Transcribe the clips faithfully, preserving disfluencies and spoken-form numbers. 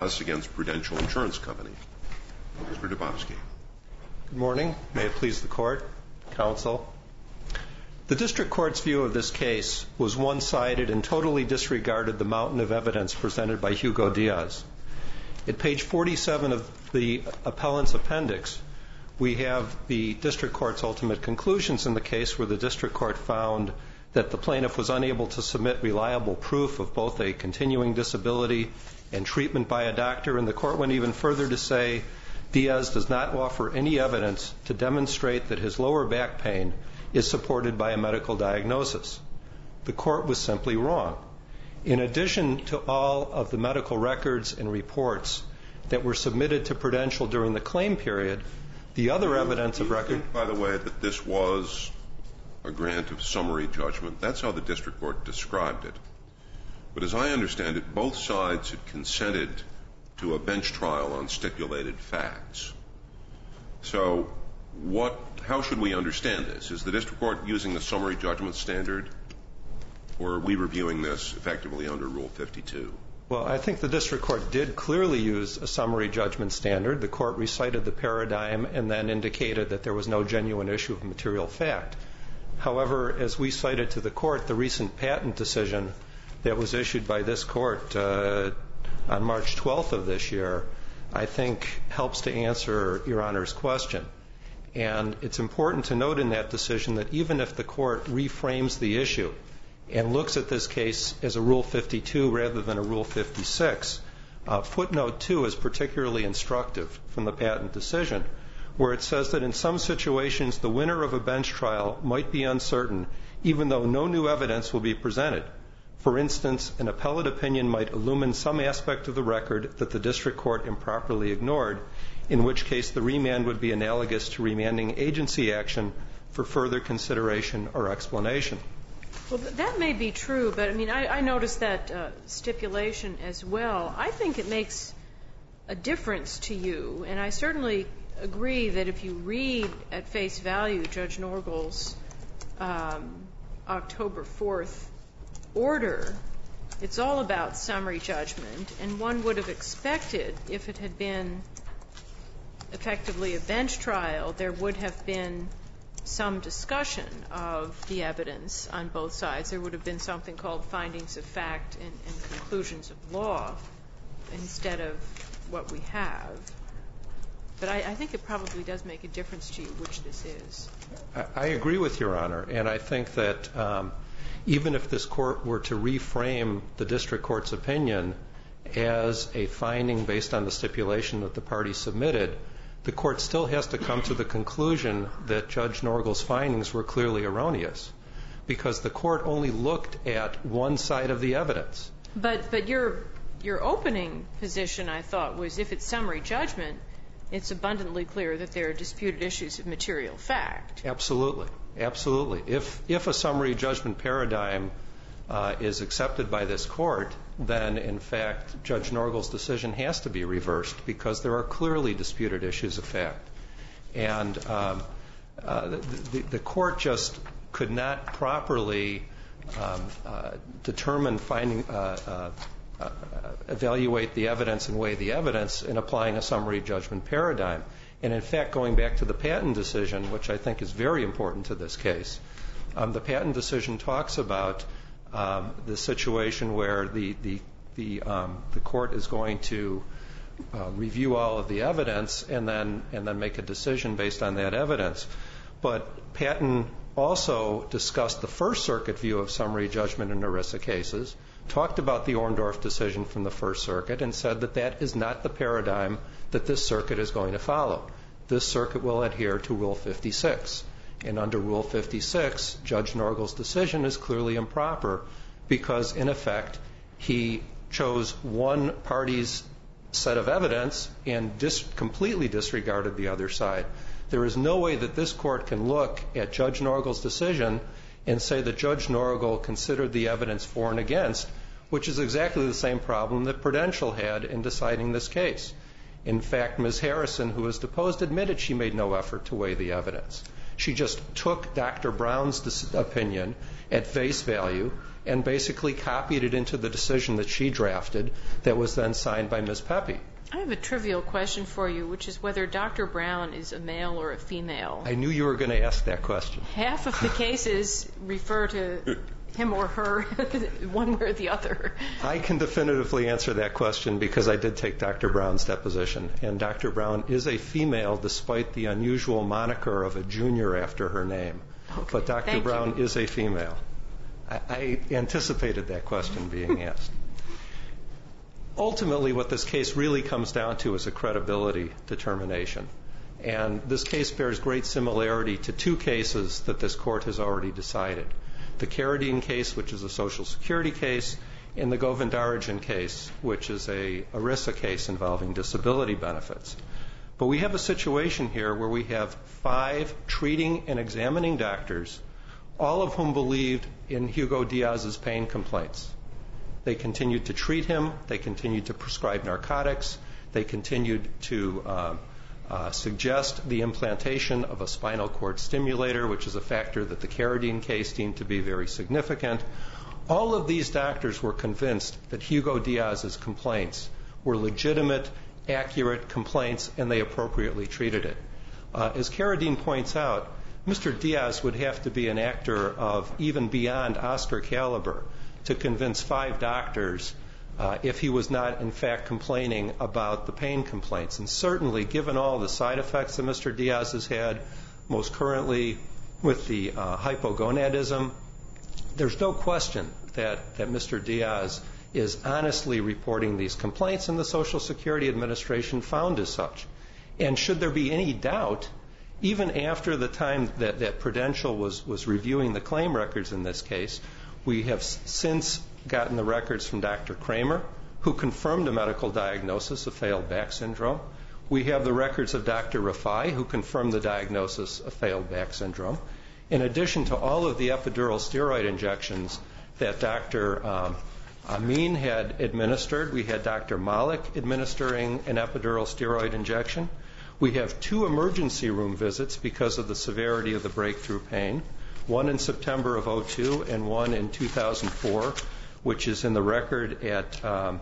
Diaz against Prudential Insurance Company. Mister Dubofsky. Good morning. May it please the Court, Counsel. The District Court's view of this case was one-sided and totally disregarded the mountain of evidence presented by Hugo Diaz. At page forty-seven of the appellant's appendix, we have the District Court's ultimate conclusions in the case, where the District Court found that the plaintiff was unable to submit reliable proof of both a continuing disability and treatment by a doctor, and the Court went even further to say Diaz does not offer any evidence to demonstrate that his lower back pain is supported by a medical diagnosis. The Court was simply wrong. In addition to all of the medical records and reports that were submitted to Prudential during the claim period, the other evidence of record... Think, by the way, that this was a grant of summary judgment. That's how the District Court described it. But as I understand it, both sides had consented to a bench trial on stipulated facts. So what, how should we understand this? Is the District Court using the summary judgment standard, or are we reviewing this effectively under Rule fifty-two? Well, I think the District Court did clearly use a summary judgment standard. The Court recited the paradigm and then indicated that there was no genuine issue of material fact. However, as we cited to the Court, the recent patent decision that was issued by this Court uh, on March twelfth of this year, I think helps to answer Your Honor's question. And it's important to note in that decision that even if the Court reframes the issue and looks at this case as a Rule fifty-two rather than a Rule fifty-six, uh, footnote two is particularly instructive from the patent decision, where it says that in some situations the winner of a bench trial might be uncertain even though no new evidence will be presented. For instance, an appellate opinion might illumine some aspect of the record that the District Court improperly ignored, in which case the remand would be analogous to remanding agency action for further consideration or explanation. Well, that may be true, but I mean, I, I noticed that uh, stipulation as well. I think it makes a difference to you, and I certainly agree that if you read at face value Judge Norgal's um, October fourth order, it's all about summary judgment, and one would have expected, if it had been effectively a bench trial, there would have been some discussion of the evidence on both sides. There would have been something called findings of fact and, and conclusions of law instead of what we have. But I, I think it probably does make a difference to you which this is. I, I agree with Your Honor, and I think that um, even if this Court were to reframe the District Court's opinion as a finding based on the stipulation that the party submitted, the Court still has to come to the conclusion that Judge Norgal's findings were clearly erroneous, because the Court only looked at one side of the evidence. But but your your opening position, I thought, was if it's summary judgment, it's abundantly clear that there are disputed issues of material fact. Absolutely. Absolutely. If if a summary judgment paradigm uh, is accepted by this Court, then, in fact, Judge Norgal's decision has to be reversed because there are clearly disputed issues of fact. And um, uh, the, the, the Court just could not properly um, uh, determine, finding, uh, uh, uh, evaluate the evidence and weigh the evidence in applying a summary judgment paradigm. And, in fact, going back to the patent decision, which I think is very important to this case, um, the patent decision talks about Um, the situation where the the the, um, the court is going to uh, review all of the evidence and then and then make a decision based on that evidence. But Patton also discussed the First Circuit view of summary judgment in ERISA cases, talked about the Orndorff decision from the First Circuit, and said that that is not the paradigm that this circuit is going to follow. This circuit will adhere to Rule fifty-six. And under Rule fifty-six, Judge Norgal's decision is clearly improper because, in effect, he chose one party's set of evidence and dis- completely disregarded the other side. There is no way that this Court can look at Judge Norgal's decision and say that Judge Norgal considered the evidence for and against, which is exactly the same problem that Prudential had in deciding this case. In fact, Miz Harrison, who was deposed, admitted she made no effort to weigh the evidence. She just took Doctor Brown's opinion at face value and basically copied it into the decision that she drafted that was then signed by Miz Pepe. I have a trivial question for you, which is whether Doctor Brown is a male or a female. I knew you were going to ask that question. Half of the cases refer to him or her, one way or the other. I can definitively answer that question because I did take Doctor Brown's deposition. And Doctor Brown is a female despite the unusual moniker of a junior after her name. Okay. But Doctor Thank Brown you. is a female. I, I anticipated that question being asked. Ultimately, what this case really comes down to is a credibility determination. And this case bears great similarity to two cases that this court has already decided. The Carradine case, which is a Social Security case, and the Govindarajan case, which is a ERISA case involving disability benefits. But we have a situation here where we have five treating and examining doctors, all of whom believed in Hugo Diaz's pain complaints. They continued to treat him. They continued to prescribe narcotics. They continued to uh, uh, suggest the implantation of a spinal cord stimulator, which is a factor that the Carradine case deemed to be very significant. All of these doctors were convinced that Hugo Diaz's complaints were legitimate, accurate complaints, and they appropriately treated it. Uh, as Carradine points out, Mister Diaz would have to be an actor of even beyond Oscar caliber to convince five doctors uh, if he was not, in fact, complaining about the pain complaints. And certainly, given all the side effects that Mister Diaz has had, most currently with the uh, hypogonadism, there's no question that, that Mister Diaz is honestly reporting these complaints, and the Social Security Administration found as such. And should there be any doubt, even after the time that, that Prudential was, was reviewing the claim records in this case, we have since gotten the records from Doctor Kramer, who confirmed a medical diagnosis of failed back syndrome. We have the records of Doctor Rafai, who confirmed the diagnosis of failed back syndrome. In addition to all of the epidural steroid injections that Doctor Um, Amin had administered, we had Doctor Malik administering an epidural steroid injection. We have two emergency room visits because of the severity of the breakthrough pain, one in September of oh two and one in two thousand four, which is in the record at um,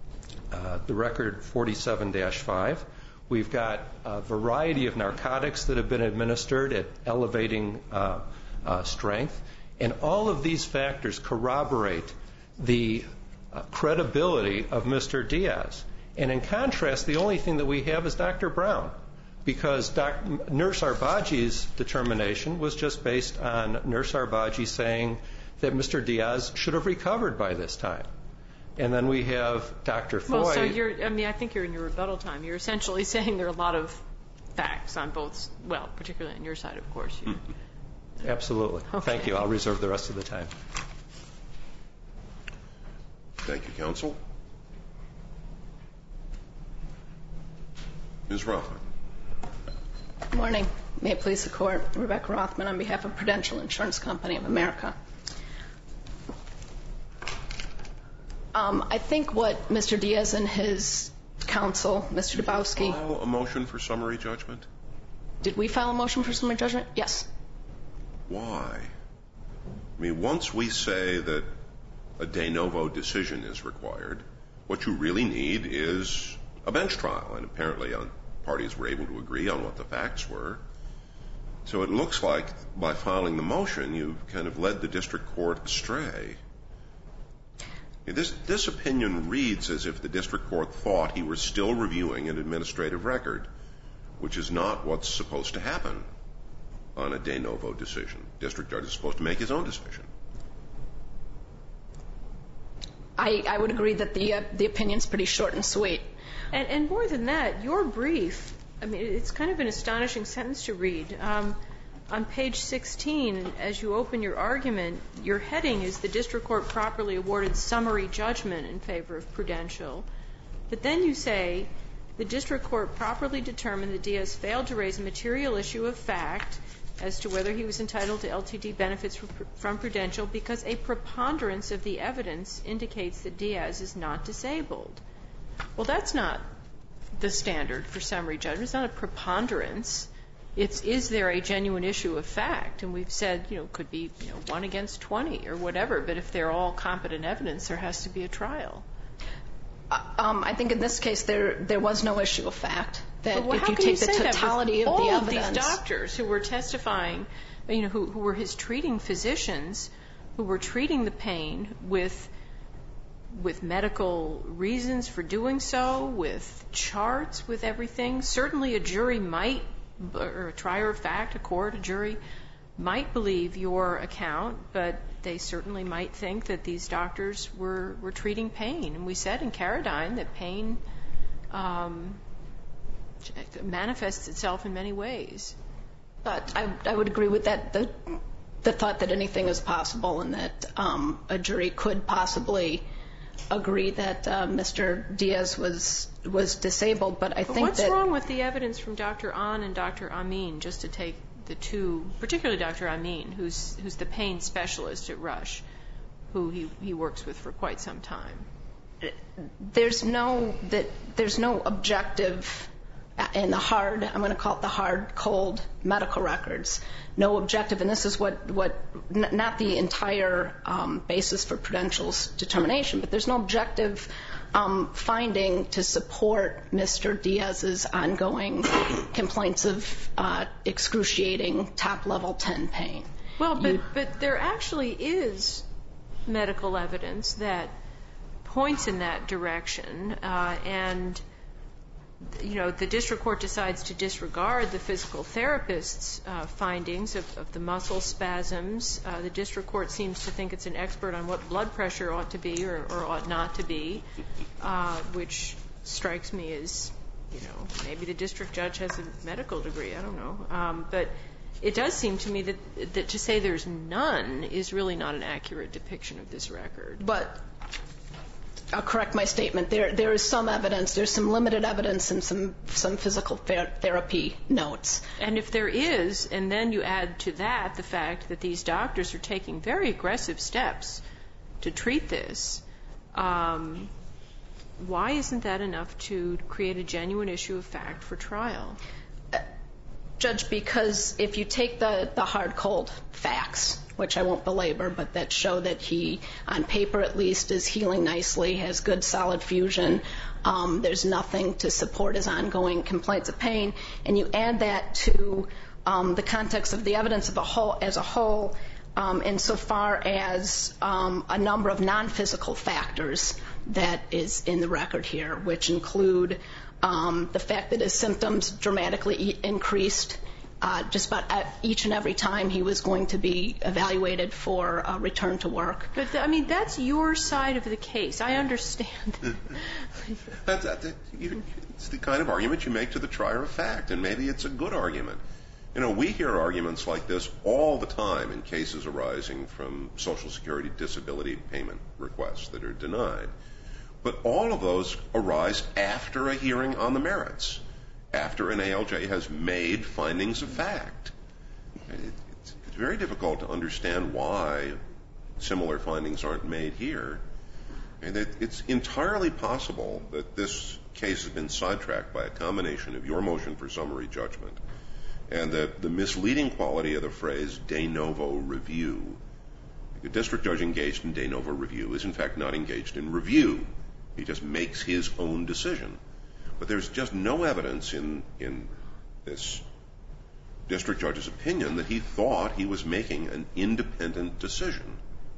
uh, the record forty-seven dash five. We've got a variety of narcotics that have been administered at elevating uh, uh, strength. And all of these factors corroborate the uh, credibility of Mister Diaz. And in contrast, the only thing that we have is Doctor Brown, because Doc- Nurse Arbaji's determination was just based on Nurse Arbaji saying that Mister Diaz should have recovered by this time. And then we have Doctor Foy. Well, so you're, I mean, I think you're in your rebuttal time. You're essentially saying there are a lot of facts on both, well, particularly on your side, of course. You, Absolutely. Okay. Thank you. I'll reserve the rest of the time. Thank you, counsel. Miz Rothman. Good morning. May it please the Court. Rebecca Rothman on behalf of Prudential Insurance Company of America. Um, I think what Mister Diaz and his counsel, Mister Dabowski... File a motion for summary judgment? Did we file a motion for summary judgment? Yes. Why? I mean, once we say that a de novo decision is required, what you really need is a bench trial, and apparently on, parties were able to agree on what the facts were. So it looks like by filing the motion, you've kind of led the district court astray. This, this opinion reads as if the district court thought he was still reviewing an administrative record, which is not what's supposed to happen on a de novo decision. District judge is supposed to make his own decision. I, I would agree that the, uh, the opinion's pretty short and sweet. And, and more than that, your brief, I mean, it's kind of an astonishing sentence to read. Um, on page sixteen, as you open your argument, your heading is the district court properly awarded summary judgment in favor of Prudential. But then you say the district court properly determined that Diaz failed to raise a material issue of fact as to whether he was entitled to L T D benefits from Prudential because a preponderance of the evidence indicates that Diaz is not disabled. Well, that's not the standard for summary judgment. It's not a preponderance. it's, is there a genuine issue of fact? And we've said, you know, could be, you know, one against twenty or whatever, but if they're all competent evidence, there has to be a trial. Um, I think in this case there there was no issue of fact. That well, if you take the totality of the evidence, all of these doctors who were testifying, you know, who, who were his treating physicians, who were treating the pain with with medical reasons for doing so, with charts, with everything. Certainly, a jury might, or a trier of fact, a court, a jury might believe your account, but they certainly might think that these doctors were, were treating pain. And we said in Carradine that pain um, manifests itself in many ways. But I, I would agree with that, the, the thought that anything is possible and that um, a jury could possibly agree that uh, Mister Diaz was was disabled. But I but think what's that... What's wrong with the evidence from Doctor Ahn and Doctor Amin, just to take the two, particularly Doctor Amin, who's who's the pain specialist at Rush, who he, he works with for quite some time? There's no that there's no objective in the hard, I'm going to call it the hard, cold medical records. No objective, and this is what what n- not the entire um, basis for Prudential's determination, but there's no objective Um, finding to support Mister Diaz's ongoing complaints of uh, excruciating top-level ten pain. Well, but, but there actually is medical evidence that points in that direction, uh, and you know, the district court decides to disregard the physical therapist's uh, findings of, of the muscle spasms. Uh, the district court seems to think it's an expert on what blood pressure ought to be or, or ought not to be, uh, which strikes me as, you know, maybe the district judge has a medical degree. I don't know. Um, but it does seem to me that, that to say there's none is really not an accurate depiction of this record. But I'll correct my statement. There, there is some evidence. There's some limited evidence and some some physical ther- therapy notes. And if there is, and then you add to that the fact that these doctors are taking very aggressive steps to treat this, um, why isn't that enough to create a genuine issue of fact for trial? Uh, Judge, because if you take the, the hard, cold facts, which I won't belabor, but that show that he, on paper at least, is healing nicely, has good solid fusion, um, there's nothing to support his ongoing complaints of pain, and you add that to um, the context of the evidence of a whole, as a whole, um, insofar as um, a number of non-physical factors that is in the record here, which include um, the fact that his symptoms dramatically e- increased Uh, just about each and every time he was going to be evaluated for a return to work. But, the, I mean, that's your side of the case. I understand. that, that, that, you, it's the kind of argument you make to the trier of fact, and maybe it's a good argument. You know, we hear arguments like this all the time in cases arising from Social Security disability payment requests that are denied. But all of those arise after a hearing on the merits, after an A L J has made findings of fact. It's, it's very difficult to understand why similar findings aren't made here. And it, it's entirely possible that this case has been sidetracked by a combination of your motion for summary judgment and the, the misleading quality of the phrase de novo review. The district judge engaged in de novo review is in fact not engaged in review. He just makes his own decision. But there's just no evidence in, in this district judge's opinion that he thought he was making an independent decision.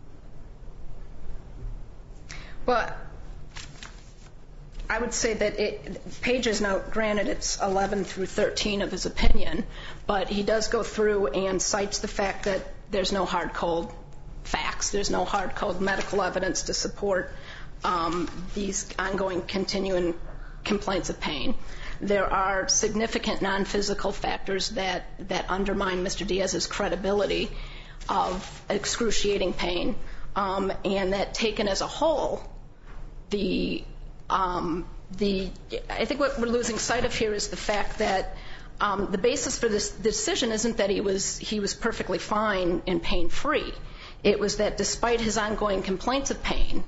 Well, I would say that it, pages now, granted it's eleven through thirteen of his opinion, but he does go through and cites the fact that there's no hard, cold facts. There's no hard, cold medical evidence to support um, these ongoing, continuing complaints of pain. There are significant non-physical factors that, that undermine Mister Diaz's credibility of excruciating pain, um, and that taken as a whole, the um, the I think what we're losing sight of here is the fact that um, the basis for this decision isn't that he was he was perfectly fine and pain-free. It was that despite his ongoing complaints of pain,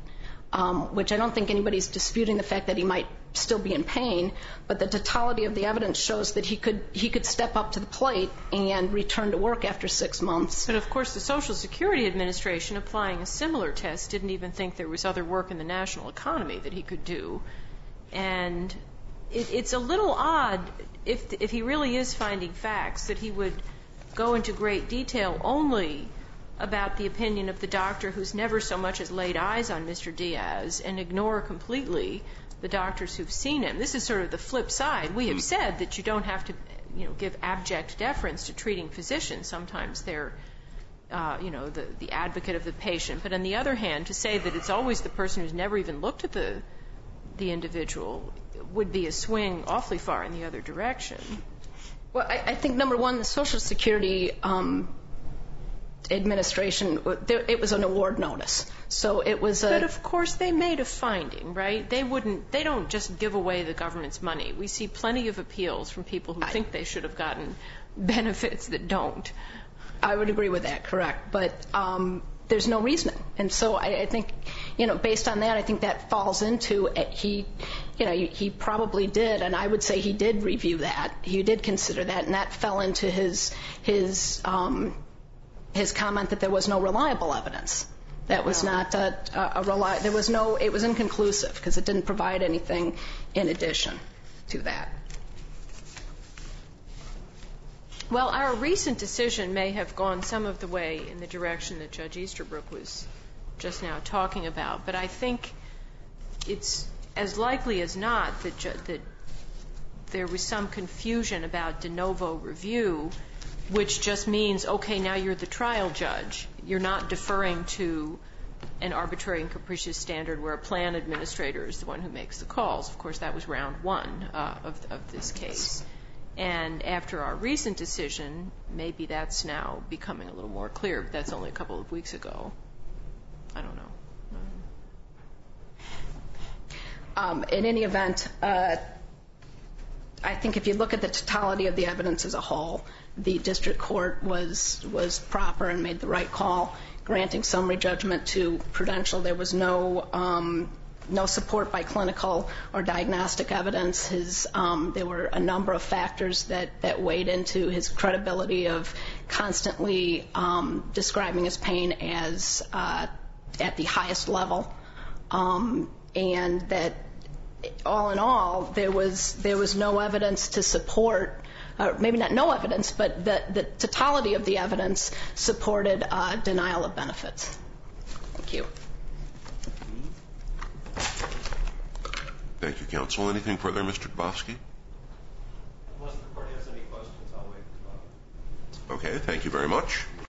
um, which I don't think anybody's disputing the fact that he might still be in pain, but the totality of the evidence shows that he could he could step up to the plate and return to work after six months. But of course the Social Security Administration, applying a similar test, didn't even think there was other work in the national economy that he could do. And it, it's a little odd, if if he really is finding facts, that he would go into great detail only about the opinion of the doctor who's never so much as laid eyes on Mister Diaz and ignore completely the doctors who've seen him. This is sort of the flip side. We have said that you don't have to, you know, give abject deference to treating physicians. Sometimes they're, uh, you know, the, the advocate of the patient. But on the other hand, to say that it's always the person who's never even looked at the the individual would be a swing awfully far in the other direction. Well, I, I think, number one, the Social Security um, Administration, there, it was an award notice. So it was a... But of course they made a finding, right? They wouldn't, they don't just give away the government's money. We see plenty of appeals from people who I, think they should have gotten benefits that don't. I would agree with that, correct. But um, there's no reasoning. And so I, I think, you know, based on that, I think that falls into it. He, you know, he probably did, and I would say he did review that. He did consider that, and that fell into his his um, his comment that there was no reliable evidence. That was no. not a, a, a reli- there was no, it was inconclusive because it didn't provide anything in addition to that. Well, our recent decision may have gone some of the way in the direction that Judge Easterbrook was just now talking about, but I think it's as likely as not that, ju- that there was some confusion about de novo review, which just means, okay, now you're the trial judge. You're not deferring to an arbitrary and capricious standard where a plan administrator is the one who makes the calls. Of course, that was round one uh, of, of this case. And after our recent decision, maybe that's now becoming a little more clear, but that's only a couple of weeks ago. I don't know. Um, in any event, uh, I think if you look at the totality of the evidence as a whole, the district court was was proper and made the right call, granting summary judgment to Prudential. There was no um, no support by clinical or diagnostic evidence. His um, there were a number of factors that, that weighed into his credibility of constantly um, describing his pain as uh, at the highest level, um, and that all in all there was there was no evidence to support. Uh, maybe not no evidence, but the, the totality of the evidence supported uh, denial of benefits. Thank you. Thank you, counsel. Anything further, Mister Grabowski? Unless the court has any questions, I'll wait. Okay, thank you very much.